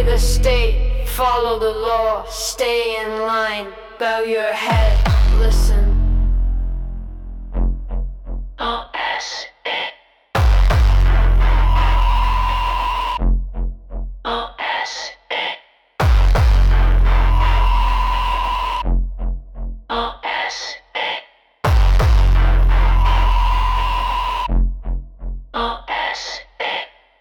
the state, follow the law, stay in line, bow your head, listen. Don't ask it. Don't ask it. Don't ask it. Don't ask it.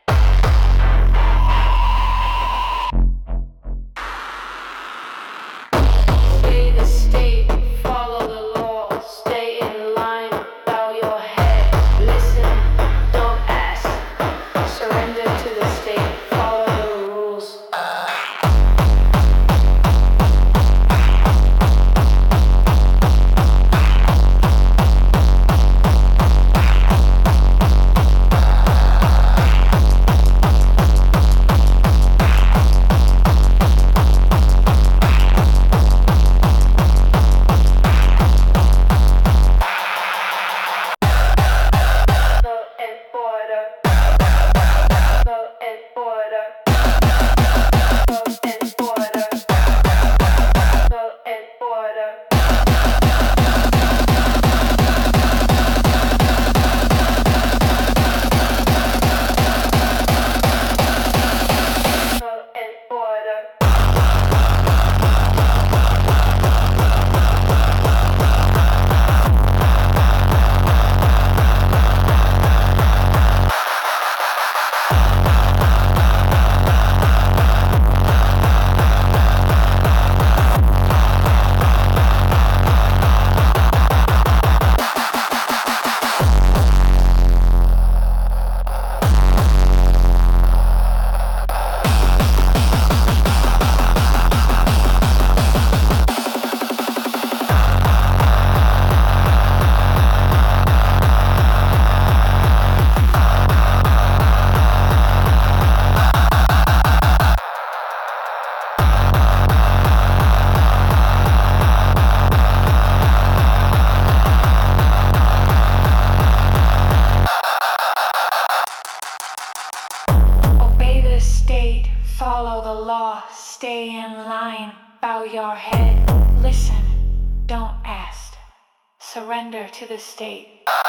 Obey the state, follow the law, stay in line, bow your head, listen, don't ask, surrender to the state, follow the rules. Follow the law, stay in line, bow your head, listen, don't ask, surrender to the state.